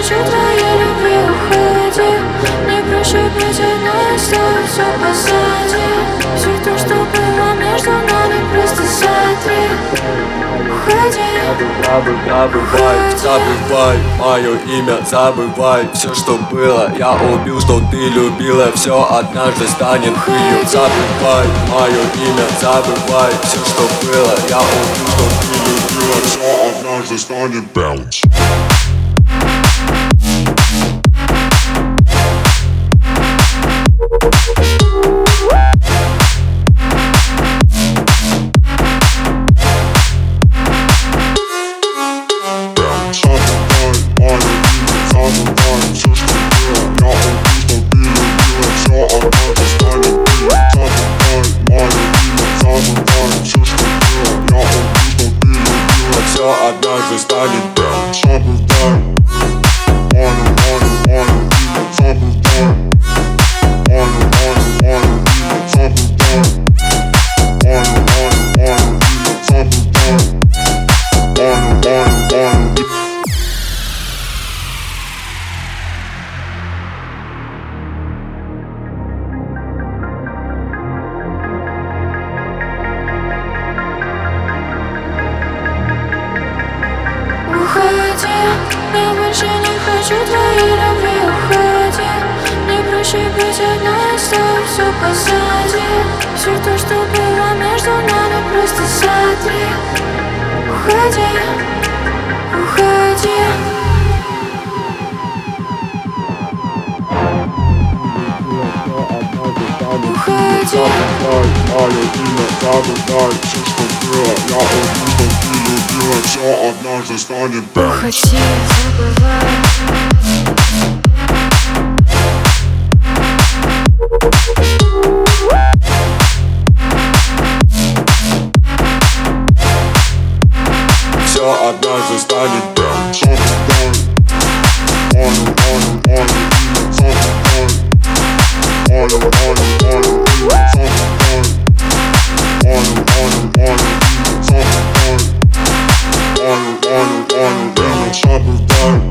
хочу твоей любви, уходи. Не проще быть одной, оставить все позади. Все то, что было между нами, просто сотри. Уходи. Забывай мое имя, забывай все, что было. Я убил, что ты любила, все однажды станет былью. Забывай мое имя, забывай все, что было. Я убил, что ты любила, все однажды станет bounce. Все однажды станет bounce. Уходи, я больше не хочу твоей любви, уходи. Не проще быть одной, оставить все позади. Все то, что было между нами, просто сотри. Уходи, уходи. Уходи. Забывай мое имя, забывай все, что было. Я убил, что ты любила, все однажды станет bounce. Уходи, забывай. Все однажды станет bounce. Забывай